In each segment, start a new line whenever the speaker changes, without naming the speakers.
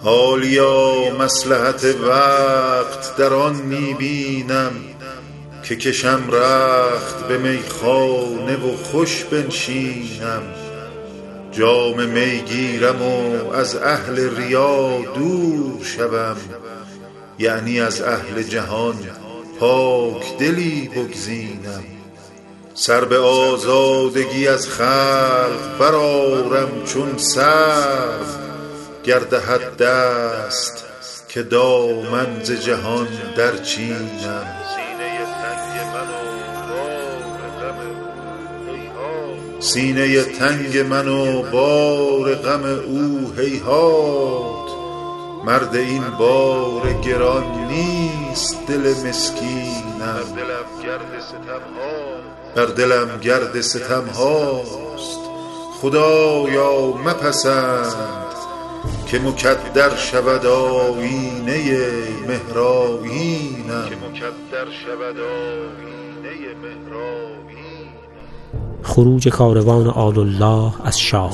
حالیا مصلحت وقت در آن میبینم که کشم رخت به میخانه و خوش بنشینم. جام می گیرم و از اهل ریا دور شوم، یعنی از اهل جهان پاک دلی بگزینم. سر به آزادگی از خلق برآرم چون سرو، گر دهد دست که دامن ز جهان در چینم. سینه تنگ من و بار غم او هیهات، مرد این بار گران نیست دل مسکینم. بر دلم گرد ستم هاست، خدایا مپسند که مکدر شود آیینه مهرآیینم.
خروج کاروان آل الله از شام.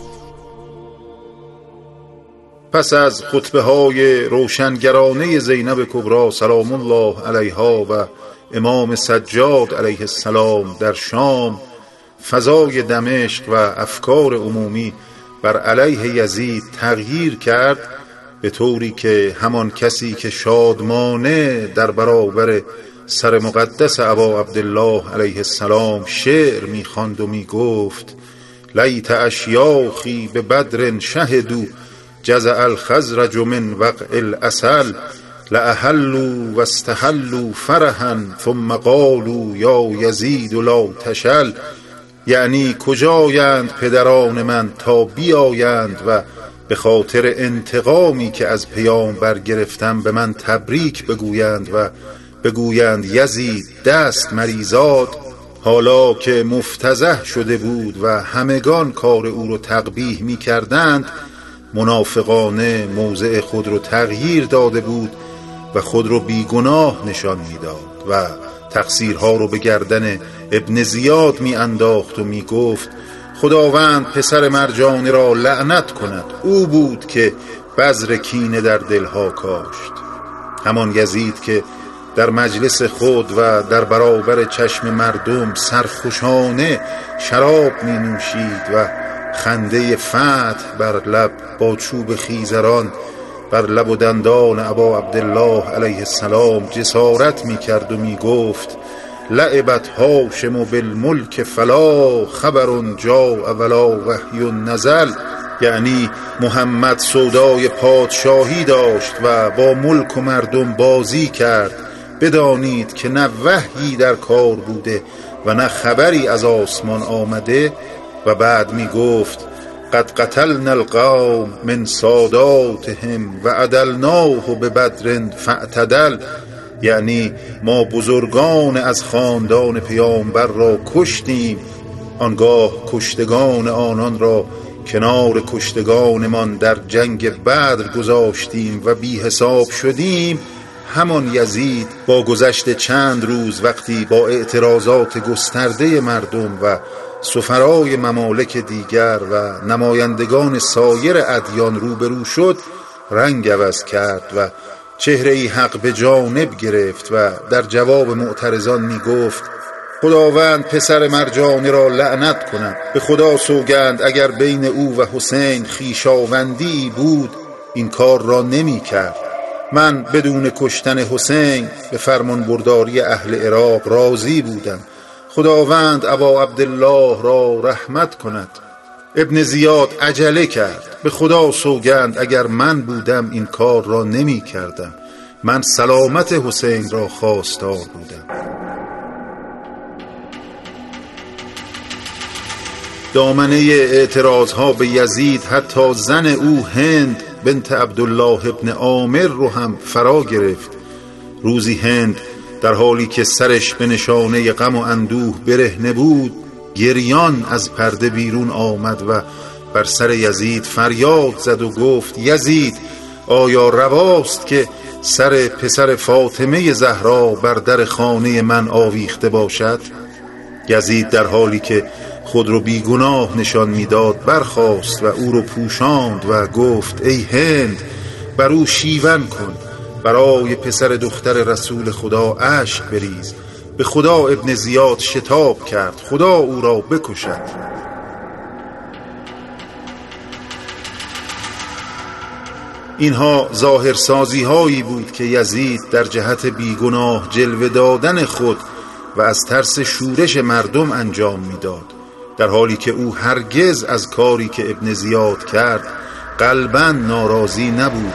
پس از خطبه های روشنگرانه زینب کبری سلام الله علیها و امام سجاد علیه السلام در شام، فضای دمشق و افکار عمومی بر علیه یزید تغییر کرد، به طوری که همان کسی که شادمانه در برابر سر مقدس ابا عبدالله علیه السلام شعر می‌خواند و می‌گفت: لیت اشیاخی به بدر شهدوا جزع الخزرج من وقع العسل، لاحلوا واستحلوا فرحا ثم قالوا یا یزید لا تشل. یعنی کجایند پدران من تا بیایند و به خاطر انتقامی که از پیامبر گرفتم به من تبریک بگویند و بگویند یزید دست مریزاد. حالا که مفتضح شده بود و همگان کار او رو تقبیح می کردند، منافقانه موضع خود رو تغییر داده بود و خود رو بیگناه نشان می داد و تقصیرها رو به گردن ابن زیاد می انداخت و می گفت: خداوند پسر مرجانی را لعنت کند، او بود که بذر کینه در دلها کاشت. همان یزید که در مجلس خود و در برابر چشم مردم سرخوشانه شراب می نوشید و خنده فتح بر لب با چوب خیزران بر لب و دندان ابا عبدالله علیه السلام جسارت می کرد و می گفت: لعبت هاشم بالملک فلا خبر جاء ولا وحی نزل. یعنی محمد سودای پادشاهی داشت و با ملک و مردم بازی کرد، بدانید که نه وحیی در کار بوده و نه خبری از آسمان آمده. و بعد می گفت: قد قتلنا القوم من ساداتهم و عدلناه ببدر فاعتدل. یعنی ما بزرگان از خاندان پیامبر را کشتیم، آنگاه کشتگان آنان را کنار کشتگانمان در جنگ بدر گذاشتیم و بی حساب شدیم. همان یزید با گذشت چند روز وقتی با اعتراضات گسترده مردم و سفرای ممالک دیگر و نمایندگان سایر ادیان روبرو شد، رنگ عوض کرد و چهره‌ای حق به جانب گرفت و در جواب معترضان می گفت: خداوند پسر مرجانی را لعنت کند، به خدا سوگند اگر بین او و حسین خویشاوندی بود این کار را نمی کرد. من بدون کشتن حسین به فرمان برداری اهل عراق راضی بودم. خداوند ابا عبدالله را رحمت کند. ابن زیاد عجله کرد: به خدا سوگند اگر من بودم این کار را نمی کردم، من سلامت حسین را خواستار بودم. دامنه اعتراضها به یزید حتی زن او هند بنت عبدالله ابن عامر رو هم فرا گرفت. روزی هند در حالی که سرش به نشانه غم و اندوه برهنه بود، گریان از پرده بیرون آمد و بر سر یزید فریاد زد و گفت: یزید، آیا رواست که سر پسر فاطمه زهرا بر در خانه من آویخته باشد؟ یزید در حالی که خود رو بیگناه نشان میداد برخاست و او رو پوشاند و گفت: ای هند، بر او شیون کن، برای پسر دختر رسول خدا اشک بریز. به خدا ابن زیاد شتاب کرد، خدا او را بکشد. اینها ظاهرسازی هایی بود که یزید در جهت بیگناه جلوه دادن خود و از ترس شورش مردم انجام میداد، در حالی که او هرگز از کاری که ابن زیاد کرد قلباً ناراضی نبود.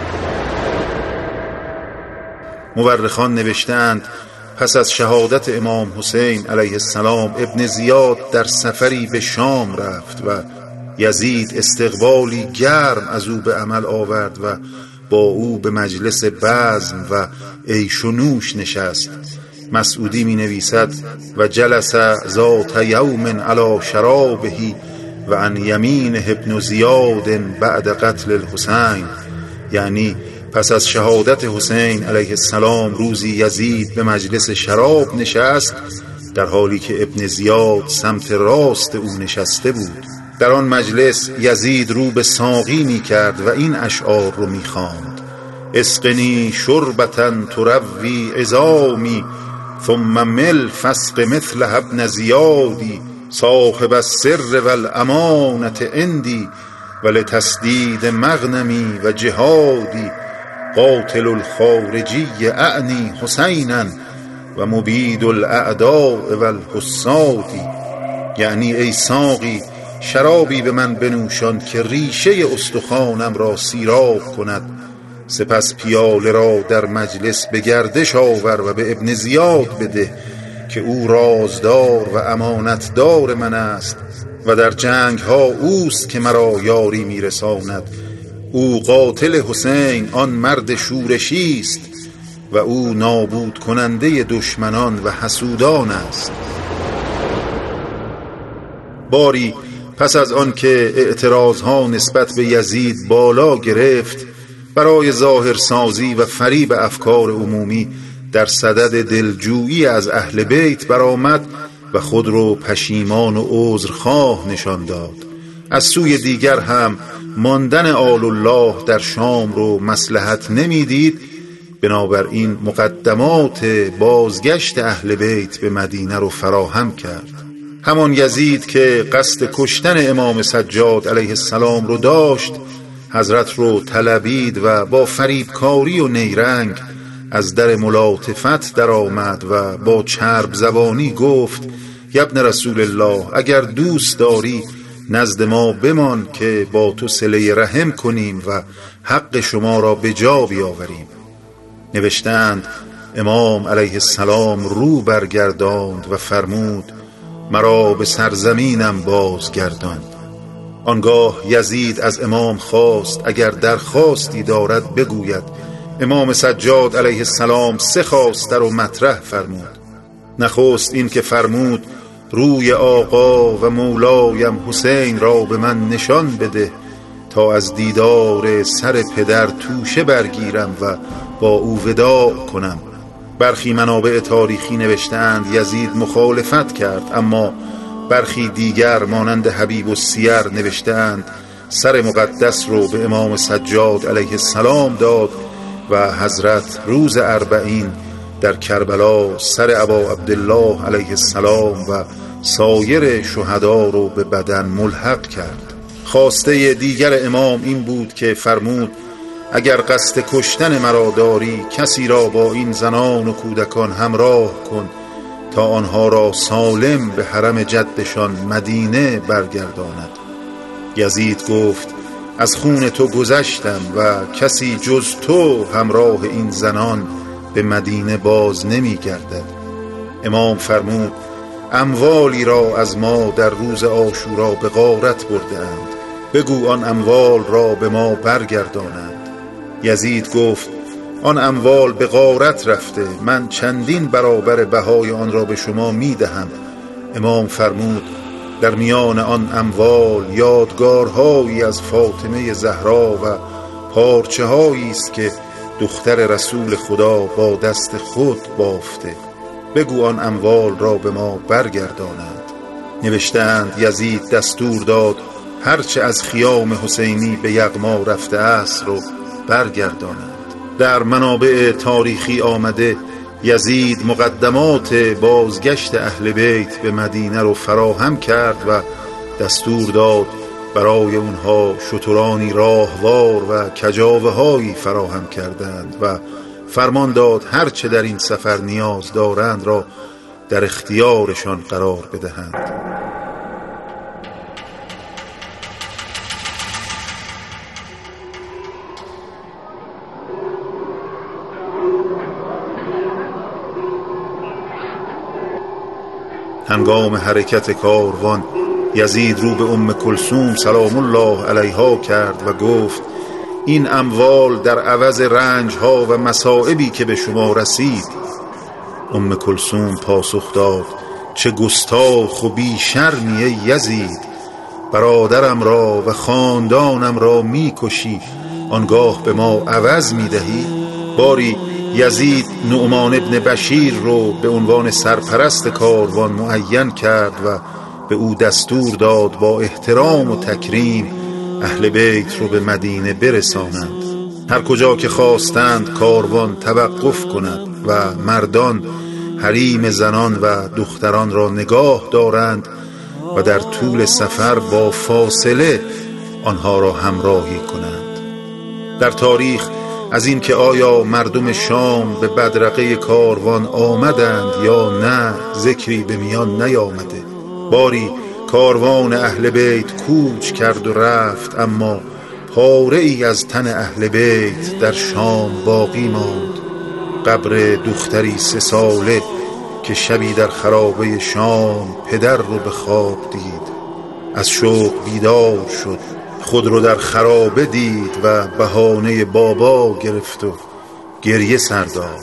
مورخان نوشتند پس از شهادت امام حسین علیه السلام ابن زیاد در سفری به شام رفت و یزید استقبالی گرم از او به عمل آورد و با او به مجلس بزم و عیش و نوش نشست. مسعودی می نویسد و جلس ذات یوم علی شرابه و عن یمینه ابن زیاد بعد قتل الحسین، یعنی پس از شهادت حسین علیه السلام روزی یزید به مجلس شراب نشست در حالی که ابن زیاد سمت راست او نشسته بود. در آن مجلس یزید رو به ساقی می کرد و این اشعار رو می خواند: اسقنی شربتن تروی عظامی ثم مل فسق مثل ابن زیادی صاحب السر والامانت عندی ولتسدید مغنمی و جهادی قاتل الخارجی اعنی حسینا و مبید الاعداء والحسادی. یعنی ای ساقی شرابی به من بنوشان که ریشه استخوانم را سیراب کند، سپس پیاله را در مجلس به گردش آور و به ابن زیاد بده که او رازدار و امانتدار من است و در جنگ ها اوست که مرا یاری میرساند. او قاتل حسین آن مرد شورشی است و او نابود کننده دشمنان و حسودان است. باری پس از آن که اعتراضها نسبت به یزید بالا گرفت، برای ظاهرسازی و فریب افکار عمومی در صدد دلجویی از اهل بیت برآمد و خود رو پشیمان و عذرخواه نشان داد. از سوی دیگر هم ماندن آل الله در شام رو مصلحت نمیدید، بنابراین مقدمات بازگشت اهل بیت به مدینه رو فراهم کرد. همان یزید که قصد کشتن امام سجاد علیه السلام رو داشت، حضرت رو طلبید و با فریبکاری و نیرنگ از در ملاطفت در آمد و با چرب زبانی گفت: ابن رسول الله، اگر دوست داری نزد ما بمان که با تو صله رحم کنیم و حق شما را به جا بیاوریم. نوشتند امام علیه السلام رو برگرداند و فرمود: مرا به سرزمینم بازگردان. آنگاه یزید از امام خواست اگر درخواستی دارد بگوید. امام سجاد علیه السلام 3 خواسته رو مطرح فرمود. نخست این که فرمود: روی آقا و مولایم حسین را به من نشان بده تا از دیدار سر پدر توشه برگیرم و با او وداع کنم. برخی منابع تاریخی نوشتند یزید مخالفت کرد، اما برخی دیگر مانند حبیب السیر نوشتند سر مقدس رو به امام سجاد علیه السلام داد و حضرت روز 40 در کربلا سر ابا عبدالله علیه السلام و سایر شهدا رو به بدن ملحق کرد. خواسته دیگر امام این بود که فرمود: اگر قصد کشتن مرا داری کسی را با این زنان و کودکان همراه کن تا آنها را سالم به حرم جدشان مدینه برگرداند. یزید گفت: از خون تو گذشتم و کسی جز تو همراه این زنان به مدینه باز نمی گردد. امام فرمود: اموالی را از ما در روز عاشورا به غارت برده اند، بگو آن اموال را به ما برگردانند. یزید گفت: آن اموال به غارت رفته، من چندین برابر بهای آن را به شما می دهم. امام فرمود: در میان آن اموال یادگارهایی از فاطمه زهرا و پارچه هایی است که دختر رسول خدا با دست خود بافته، بگو آن اموال را به ما برگردانند. نوشتند یزید دستور داد هرچه از خیام حسینی به یغما رفته است رو برگردانند. در منابع تاریخی آمده یزید مقدمات بازگشت اهل بیت به مدینه رو فراهم کرد و دستور داد برای اونها شترانی راهوار و کجاوه هایی فراهم کردند و فرمان داد هر چه در این سفر نیاز دارند را در اختیارشان قرار بدهند. هنگام حرکت کاروان یزید رو به ام کلثوم سلام الله علیها کرد و گفت این اموال در عوض رنجها و مصائبی که به شما رسید. ام کلثوم پاسخ داد چه گستاخ و بی شرمی ای یزید، برادرم را و خاندانم را می کشی آنگاه به ما عوض می دهی؟ باری یزید نعمان ابن بشیر رو به عنوان سرپرست کاروان معین کرد و به او دستور داد با احترام و تکریم اهل بیت رو به مدینه برسانند. هر کجا که خواستند کاروان توقف کند و مردان حریم زنان و دختران را نگاه دارند و در طول سفر با فاصله آنها را همراهی کنند. در تاریخ از این که آیا مردم شام به بدرقه کاروان آمدند یا نه ذکری به میان نیامده. باری کاروان اهل بیت کوچ کرد و رفت، اما پاره ای از تن اهل بیت در شام باقی ماند. قبر دختری 3 ساله که شبی در خرابه شام پدر رو به خواب دید، از شوق بیدار شد، خود رو در خرابه دید و بهانه بابا گرفت و گریه سر داد.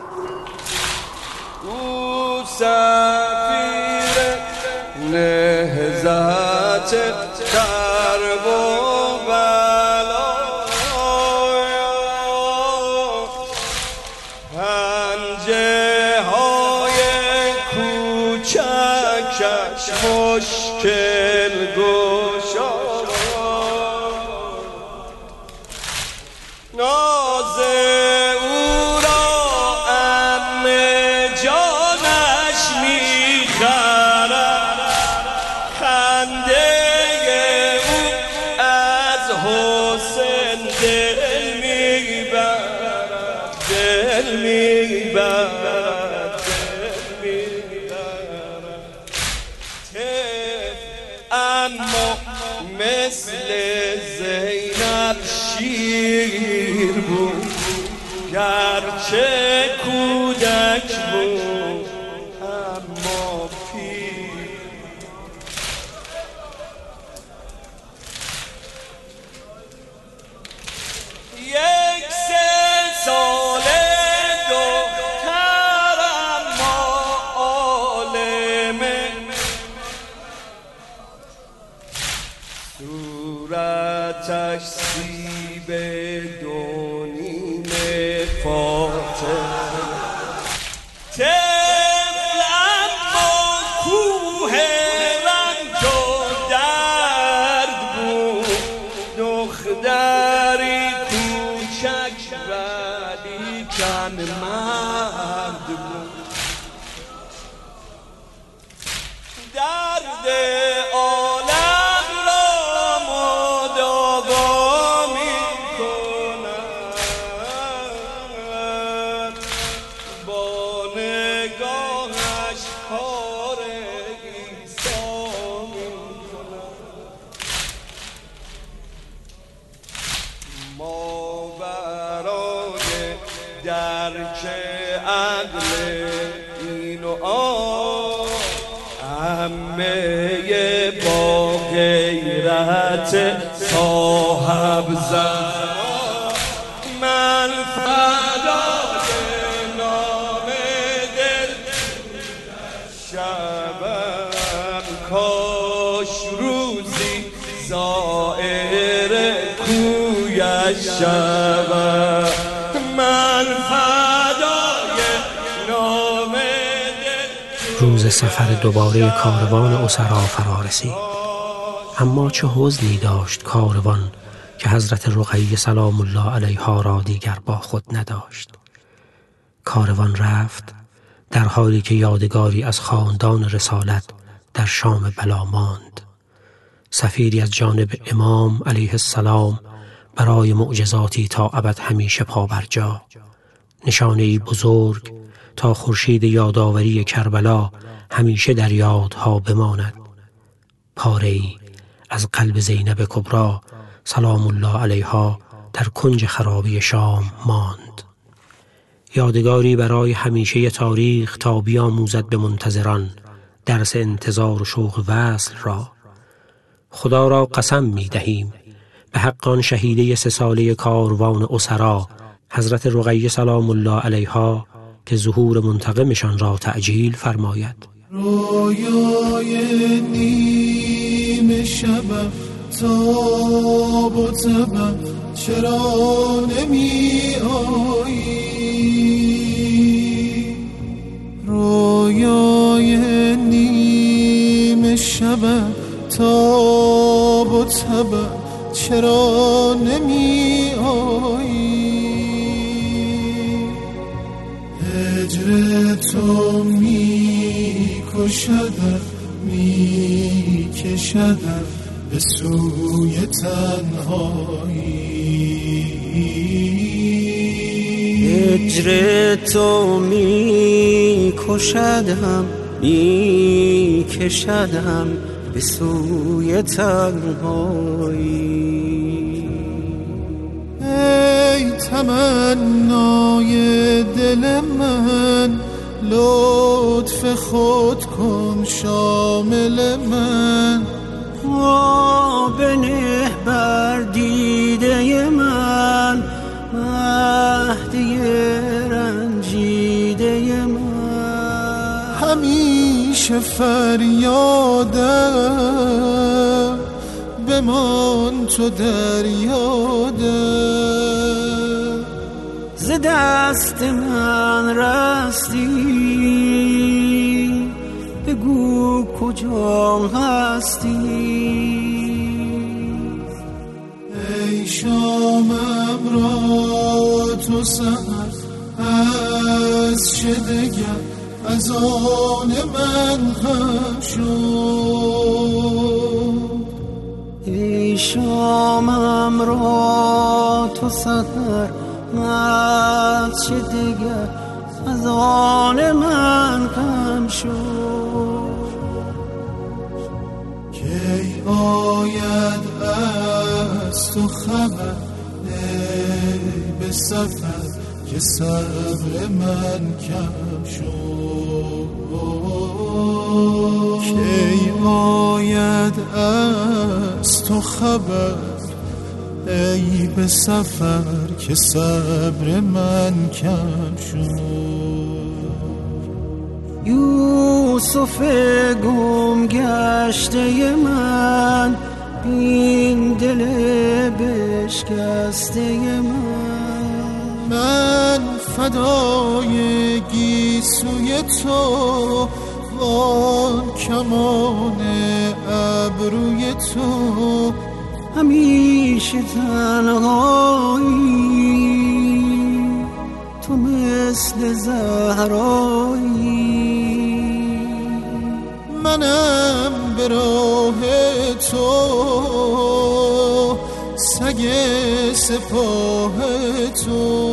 نهضت درب و بلا، پنجه های کوچکش مشکل گشا، ناز او را عم جانش میخرد، خنده او از حسن دل میبرد، دل میبرد، دل میبرد. اما مثل زینب شیر بود، گرچه کودک بود اما پیر. یک 3 ساله دختر اما عالمه، صورتش سیب 2 نیم فاطمه، طفل اما کوه رنج و درد بود، دختری کوچک ولی کن مرد بود. درد عالم را مداوا می کند، با نگاهش کار عیسی می کند. ما برای درک عقل این و آن عمه با غیرت صاحب زمان، من فدای نام دل شبم، کاش روزی زائر کویش شبم، من فدای نام دل.
روز سفر دوباره کاروان اسرا فرا رسید، اما چه حزنی داشت کاروان که حضرت رقیه سلام الله علیها را دیگر با خود نداشت. کاروان رفت در حالی که یادگاری از خاندان رسالت در شام بلا ماند. سفیری از جانب امام علیه السلام برای معجزاتی تا ابد همیشه پابرجا، نشانه‌ای بزرگ تا خورشید یادآوری کربلا همیشه در یادها بماند. پاره‌ای از قلب زینب کبری سلام الله علیها در کنج خرابه شام ماند. یادگاری برای همیشه تاریخ تا بیاموزد به منتظران درس انتظار و شوق وصل را. خدا را قسم می دهیم به حق آن شهیده 3 ساله کاروان اسرا حضرت رقیه سلام الله علیها که ظهور منتقمشان را تعجیل فرماید.
رویای نیم شبم تاب و تبم چرا نمی آیی؟ رویای نیم شبم تاب و تبم چرا نمی آیی؟ هجر تو می کشدم می کشدم به سوی تنهایی.
هجر تو می کشدم می کشدم به سوی تنهایی.
ای تمنای دل من لطف خود کن شامل من.
بنه بر دیده من مهدی رنجیده من.
همیشه فریادم بمان تو در یادم.
ز دست من رستی بگو کجا هستی؟
ای شامم را تو سحر از چه دگر از آن من خم شد.
ای شامم را تو سحر از چه دگر از آن من کم شد.
کی آید از تو خبر ای به سفر که صبر من کم شد. کی آید از تو خبر ای به سفر که صبر من کم شد.
یوسف گم گشته من بین دل بشکسته
من فدای گیسوی تو وان کمان ابروی تو.
همیشه تنهایی تو مثل زهرایی.
منم به راه تو سگ سپاه تو.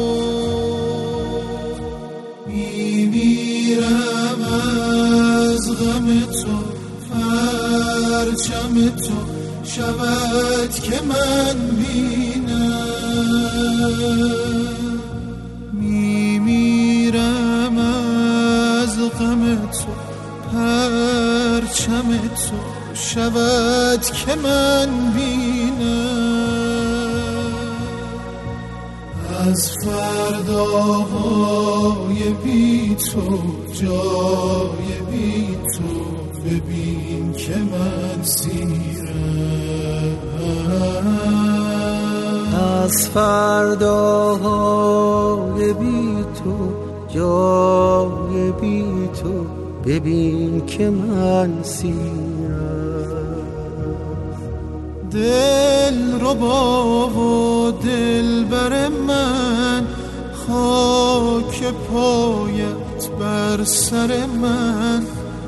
میمیرم از غم تو پرچم تو شود که من بینم. میمیرم از غم تو پرچم تو شود که من بینم. از فرداهای بی تو جای بی تو ببین که من سیرم.
از فرداهای بی تو جای بی تو ببین که من سیرم.
دل ربا و دلبر من، خاک پایت بر سر من.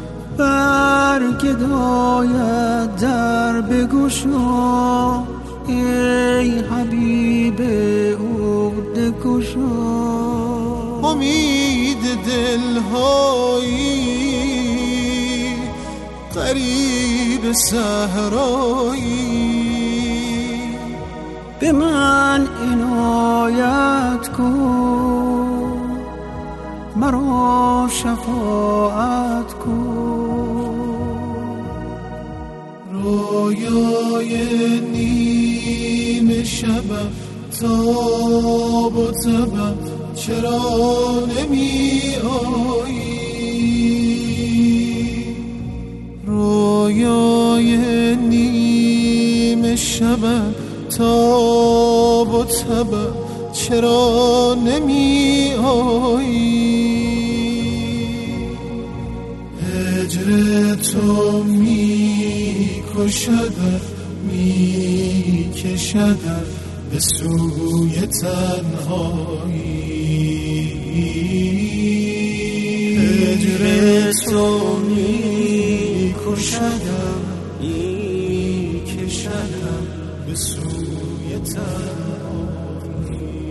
برگداید در بگشا ای حبیب عقده کشا.
امید دلهایی غریب صحرایی،
به من عنایت کن مرا شفاعت کن.
رویای نیم شبم تاب و تبم چرا نمی آیی؟ رویای نیم شبم تاب و تبم چرا نمی آیی؟ هجر تو می کشدم می کشدم به سوی تنهایی. هجر تو می کشدم می کشدم به سوی تنهایی.